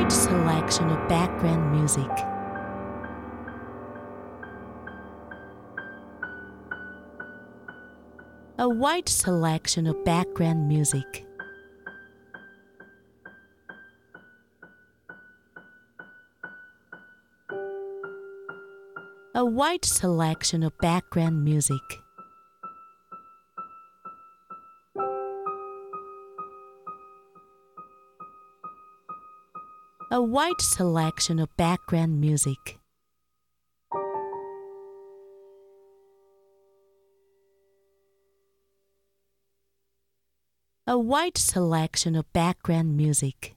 wide selection of background music. A wide selection of background music. A wide selection of background music. A wide selection of background music. A wide selection of background music.